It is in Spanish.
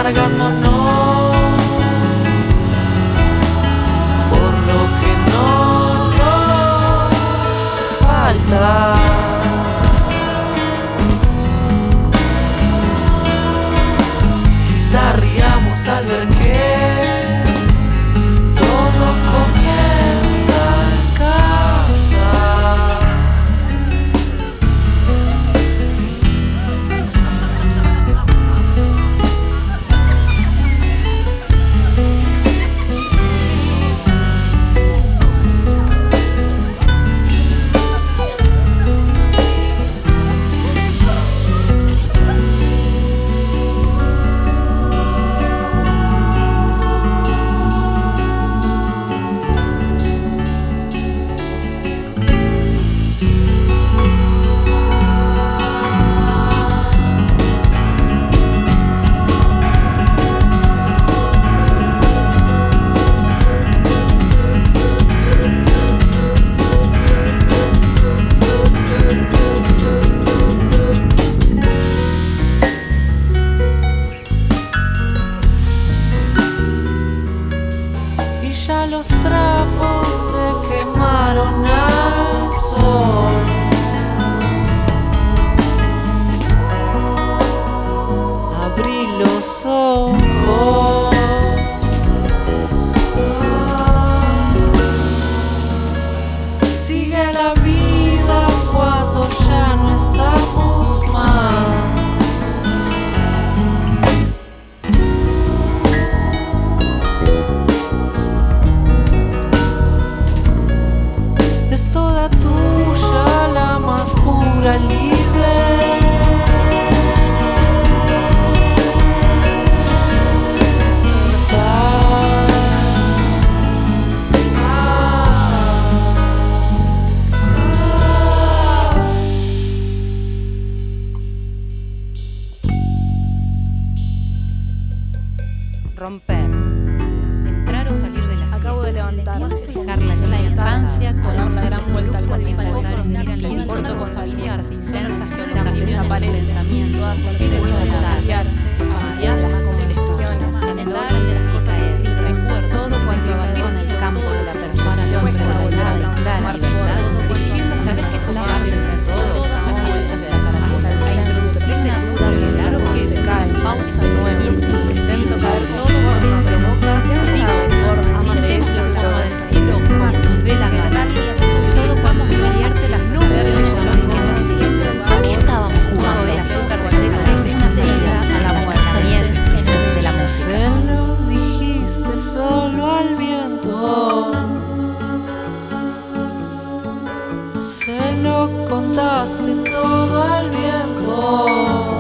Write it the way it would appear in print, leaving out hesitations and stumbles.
amargándonos por lo que no nos falta. Quizá riamos al ver que todo comienza en casa. Ya los trapos se quemaron al sol. Abrí los ojos. Sigue la vida cuando ya no estamos más. Es toda tuya la más pura Romper, entrar o salir de la siesta. Acabo de levantar. Dejarla en la infancia con una gran vuelta al comienza comienzo. con familiar, sensaciones, desaparecen. pensamientos, Viven soltar, familiar, familiar, comunicaciones, sin embargo, de las cosas recuerdo todo cuando abandona el campo de la persuasión ordenada y clara, sabes que es la parte de todas las vueltas de la caracola, a introducirse en duda que es algo que se cae, pausa nueva, intento caer todo por dentro, boca, digo, amasemos la forma del cielo cuando nos dé la gana, todo vamos a variarte las nubes, llamar que no existen. ¿A qué estábamos jugando? De azúcar, esa medida a la muerte de la música. Se lo dijiste solo al viento. Se lo contaste todo al viento.